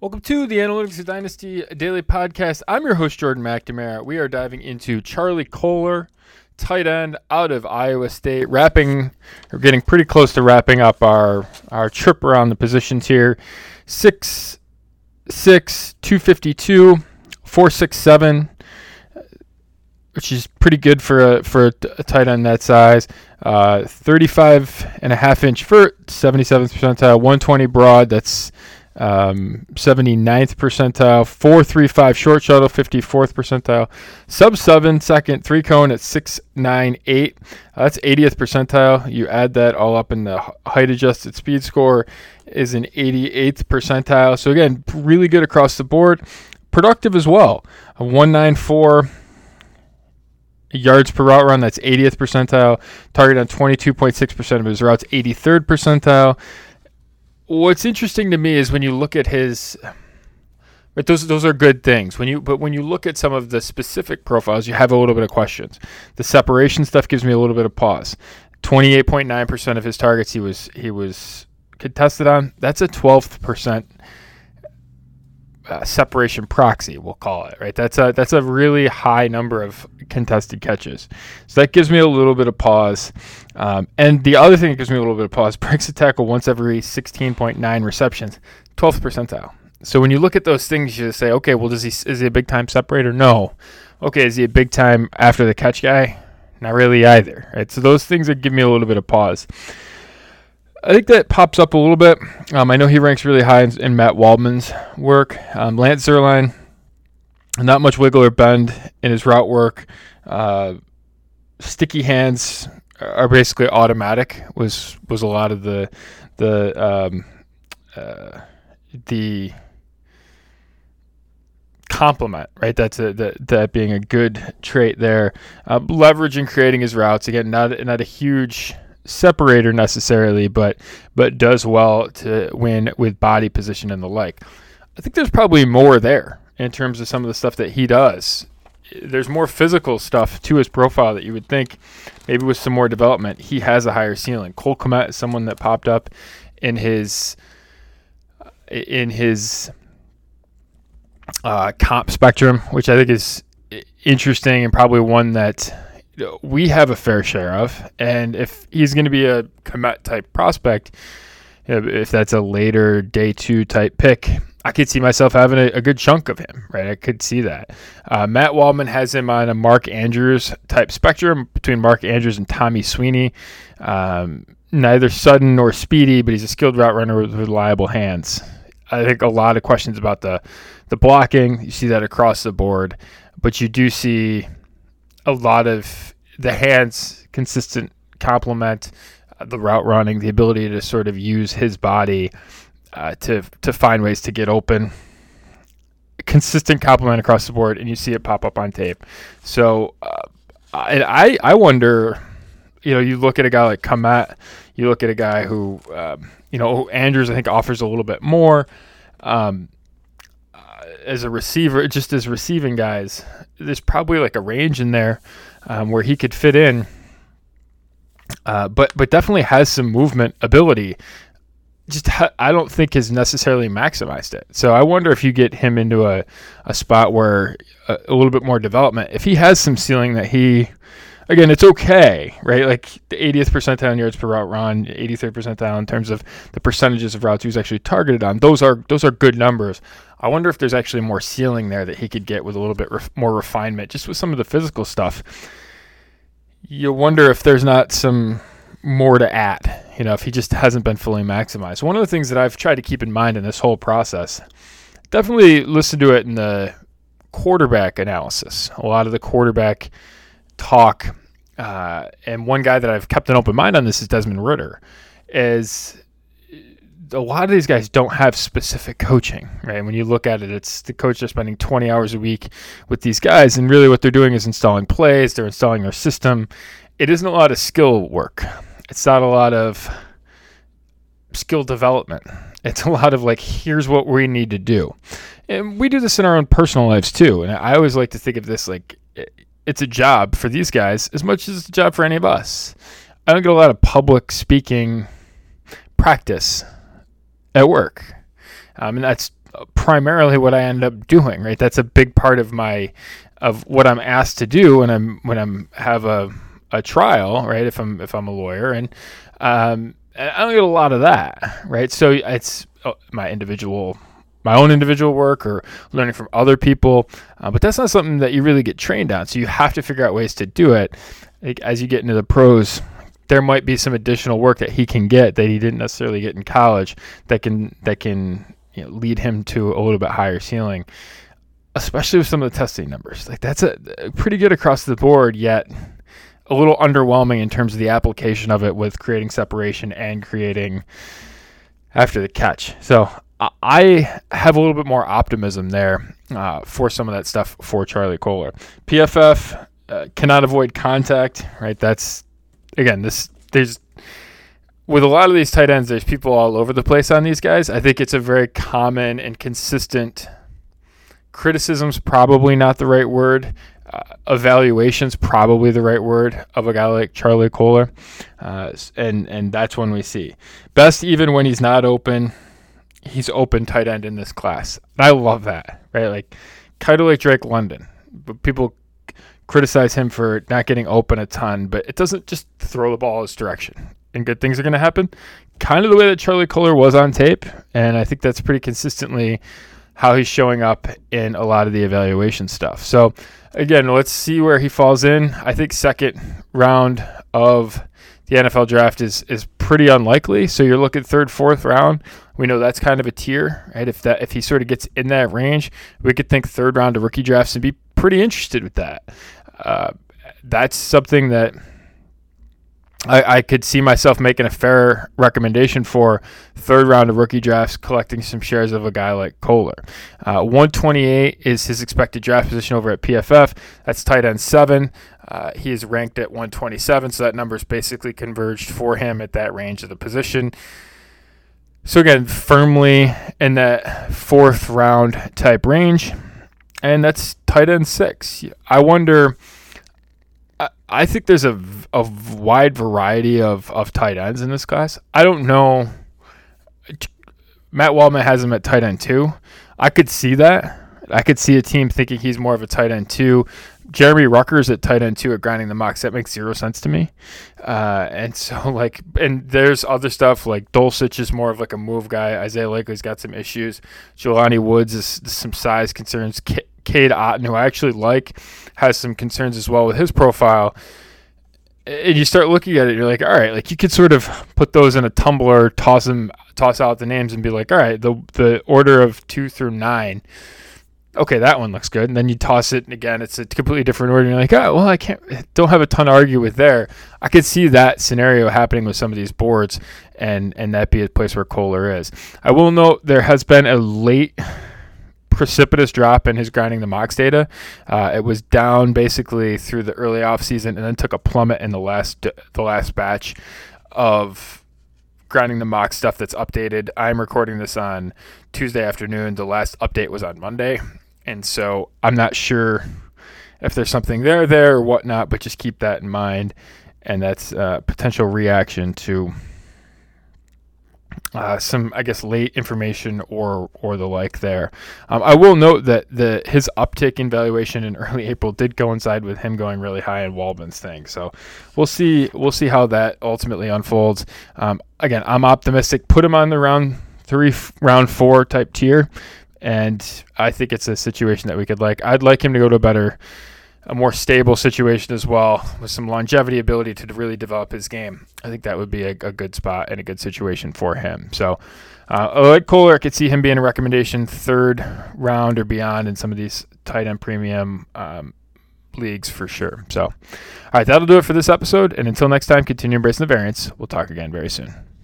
Welcome to the Analytics of Dynasty Daily Podcast. I'm your host, Jordan McNamara. We are diving into Charlie Kolar, tight end out of Iowa State. We're getting pretty close to wrapping up our trip around the positions here. 6'6", 252, 4.67, which is pretty good for a tight end that size. 35.5-inch vert, 77th percentile, 120 broad. That's 79th percentile, 4.35 short shuttle, 54th percentile, sub-7 second, 3-cone at 6.98. That's 80th percentile. You add that all up in the height adjusted speed score is an 88th percentile. So again, really good across the board. Productive as well. A 194 yards per route run, that's 80th percentile. Target on 22.6% of his routes, 83rd percentile. What's interesting to me is when you look at his, but those are good things. When you look at some of the specific profiles, you have a little bit of questions. The separation stuff gives me a little bit of pause. 28.9% of his targets he was contested on. That's a 12th percent separation proxy, we'll call it, right? That's a really high number of contested catches. So that gives me a little bit of pause. And the other thing that gives me a little bit of pause, breaks a tackle once every 16.9 receptions, 12th percentile. So when you look at those things, you just say, okay, well, is he a big time separator? No. Okay, is he a big time after the catch guy? Not really either, right? So those things that give me a little bit of pause. I think that pops up a little bit. I know he ranks really high in Matt Waldman's work. Lance Zierlein, not much wiggle or bend in his route work. Sticky hands are basically automatic. Was a lot of the compliment, right? That being a good trait there. Leverage in creating his routes. Again, not a huge separator necessarily, but does well to win with body position and the like. I think there's probably more there in terms of some of the stuff that he does. There's more physical stuff to his profile that you would think maybe with some more development he has a higher ceiling. Cole Kmet is someone that popped up in his comp spectrum, which I think is interesting and probably one that we have a fair share of. And if he's going to be a Kmet type prospect, if that's a later day 2 type pick, I could see myself having a good chunk of him, right? I could see that. Matt Waldman has him on a Mark Andrews type spectrum between Mark Andrews and Tommy Sweeney. Neither sudden nor speedy, but he's a skilled route runner with reliable hands. I think a lot of questions about the blocking. You see that across the board, but you do see a lot of the hands consistent complement, the route running, the ability to sort of use his body to find ways to get open. Consistent complement across the board, and you see it pop up on tape. So I wonder, you look at a guy like Kmet, you look at a guy who, Andrews I think offers a little bit more. As a receiver, just as receiving guys, there's probably like a range in there where he could fit in, but definitely has some movement ability. I don't think has necessarily maximized it. So I wonder if you get him into a spot where a little bit more development, if he has some ceiling that again, it's okay, right? Like the 80th percentile in yards per route run, 83rd percentile in terms of the percentages of routes he was actually targeted on. Those are good numbers. I wonder if there's actually more ceiling there that he could get with a little bit more refinement, just with some of the physical stuff. You wonder if there's not some more to add, if he just hasn't been fully maximized. One of the things that I've tried to keep in mind in this whole process, definitely listen to it in the quarterback analysis. A lot of the quarterback talk, and one guy that I've kept an open mind on this is Desmond Ridder, is a lot of these guys don't have specific coaching, right? When you look at it, it's the coach are spending 20 hours a week with these guys, and really what they're doing is installing plays, they're installing their system. It isn't a lot of skill work. It's not a lot of skill development. It's a lot of like, here's what we need to do. And we do this in our own personal lives too. And I always like to think of this like it's a job for these guys as much as it's a job for any of us. I don't get a lot of public speaking practice at work. And that's primarily what I end up doing, right? That's a big part of what I'm asked to do when I'm have a trial, right? If I'm a lawyer, and I don't get a lot of that, right? So it's my own individual work or learning from other people, but that's not something that you really get trained on. So you have to figure out ways to do it. Like, as you get into the pros, there might be some additional work that he can get that he didn't necessarily get in college that can lead him to a little bit higher ceiling, especially with some of the testing numbers. Like, that's a pretty good across the board, yet a little underwhelming in terms of the application of it with creating separation and creating after the catch. So I have a little bit more optimism there for some of that stuff for Charlie Kolar. PFF cannot avoid contact, right? That's, again, there's with a lot of these tight ends, there's people all over the place on these guys. I think it's a very common and consistent criticism's probably not the right word. Evaluation's probably the right word of a guy like Charlie Kolar. And that's when we see. Best even when he's not open, he's open tight end in this class. And I love that, right? Like, kind of like Drake London. But people criticize him for not getting open a ton, but it doesn't just throw the ball his direction and good things are going to happen. Kind of the way that Charlie Kolar was on tape, and I think that's pretty consistently how he's showing up in a lot of the evaluation stuff. So, again, let's see where he falls in. I think second round of the NFL draft is pretty unlikely. So you're looking third, fourth round. We know that's kind of a tier, right? If he sort of gets in that range, we could think third round of rookie drafts and be pretty interested with that. That's something that I could see myself making a fair recommendation for third round of rookie drafts, collecting some shares of a guy like Kolar. 128 is his expected draft position over at PFF. That's tight end 7. He is ranked at 127, so that number's basically converged for him at that range of the position. So again, firmly in that fourth round type range, and that's tight end 6. I wonder. I think there's a wide variety of tight ends in this class. I don't know. Matt Waldman has him at tight end 2. I could see that. I could see a team thinking he's more of a tight end 2. Jeremy Rucker's at tight end 2 at Grinding the Mocks. That makes zero sense to me. And so, and there's other stuff like Dulcich is more of like a move guy. Isaiah Lakely's got some issues. Jelani Woods is some size concerns. Cade Otton, who I actually like, has some concerns as well with his profile. And you start looking at it, you're like, all right, like you could sort of put those in a tumbler, toss out the names and be like, all right, the order of 2 through 9. Okay, that one looks good. And then you toss it, and again, it's a completely different order. And you're like, oh, well, don't have a ton to argue with there. I could see that scenario happening with some of these boards, and that be a place where Kolar is. I will note there has been a late precipitous drop in his Grinding the Mocks data. It was down basically through the early offseason and then took a plummet in the last batch of Grinding the Mocks stuff that's updated. I'm recording this on Tuesday afternoon. The last update was on Monday. And so I'm not sure if there's something there or whatnot, but just keep that in mind. And that's potential reaction to some, I guess, late information or the like there. I will note that his uptick in valuation in early April did coincide with him going really high in Waldman's thing. So we'll see how that ultimately unfolds. Again, I'm optimistic. Put him on the round 3, round 4 type tier, and I think it's a situation that we could like. I'd like him to go to a more stable situation as well, with some longevity, ability to really develop his game. I think that would be a good spot and a good situation for him. So I like Kolar. I could see him being a recommendation third round or beyond in some of these tight end premium leagues for sure. So, all right, that'll do it for this episode. And until next time, continue embracing the variance. We'll talk again very soon.